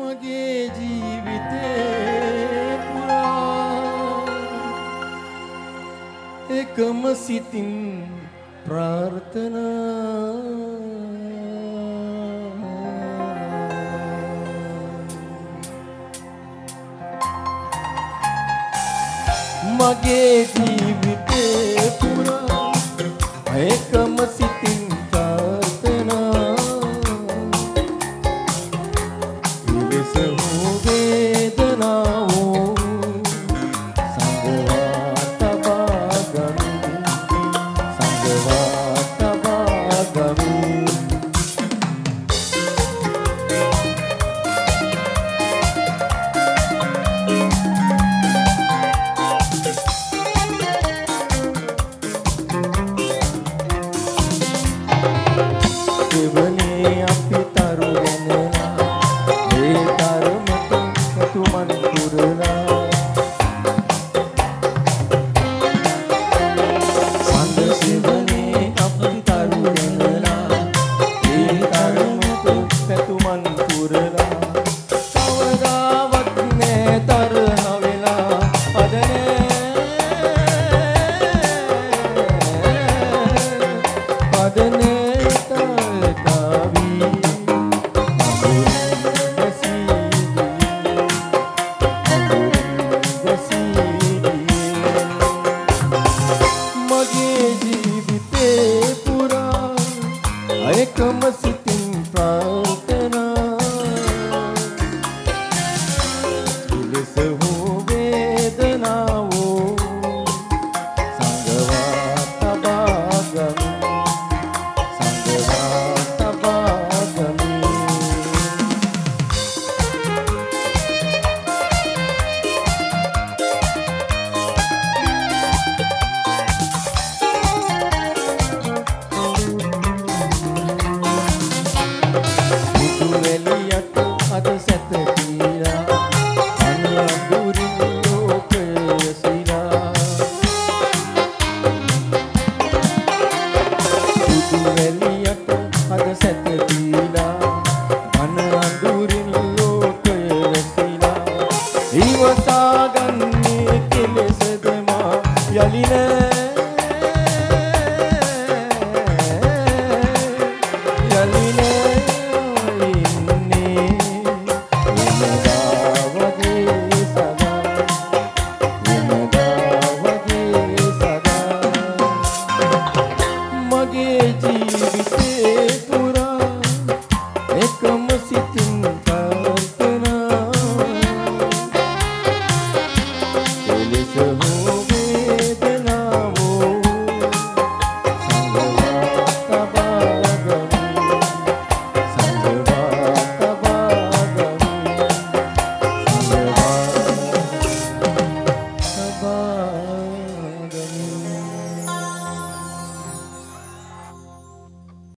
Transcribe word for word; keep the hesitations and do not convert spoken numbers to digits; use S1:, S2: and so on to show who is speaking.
S1: මගේ ජීවිතේ පුරා එකම සිතින් ප්‍රාර්ථනා මගේ ජීවිතේ පුරා එකම සිතින් ප්‍රාර්ථනා ඉලෙස හෝ වේදනාවෝ සංගවා තබා ගමි සංගවා තබා ගමි දෙවනේ අපි තරු වෙනලා ඒ තරමට සතුමන් පුරලා සඳ සිවනේ අපි තරු වෙනලා ඒ තරමට සතුමන් පුරලා